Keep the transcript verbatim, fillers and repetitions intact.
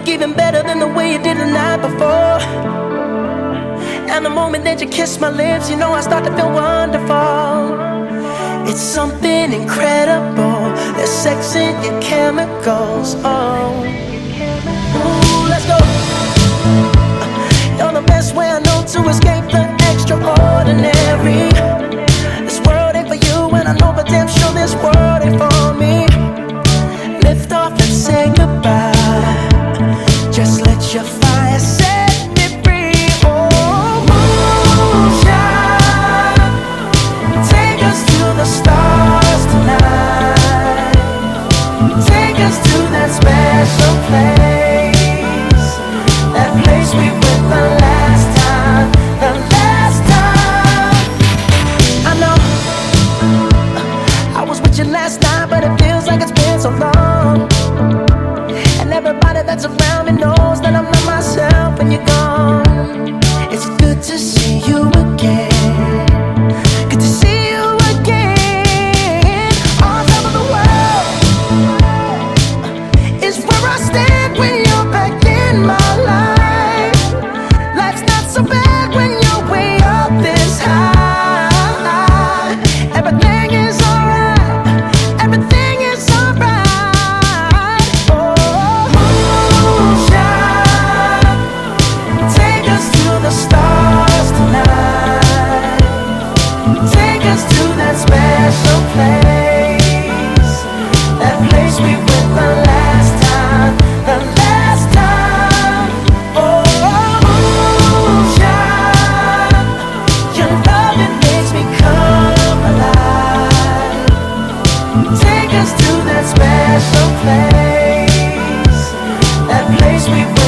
even better than the way you did the night before. And the moment that you kiss my lips, you know I start to feel wonderful. It's something incredible. There's sex in your chemicals. Oh, ooh, let's go. You're the best way I know to escape the extraordinary. This world ain't for you, and I know for damn sure this world ain't for me. Lift off and say goodbye. Just let your fire set me free. Oh, moonshine, take us to the stars tonight. Take us to that special place, that place we went the last time, the last time. I know I was with you last night, but it feels like it's been so long. And everybody that's around me knows that I'm not myself when you're gone. It's good to see you again. Good to see you again. On top of the world is where I stand when you're back in my life. Life's not so bad when you're way up this high. Everything is alright. Everything is alright. Oh, moonshine, take us to the stars tonight. Take us to that special place, that place we went the last time, the last time. Oh, moonshine, your loving makes me come alive. Take us to that special place, that place we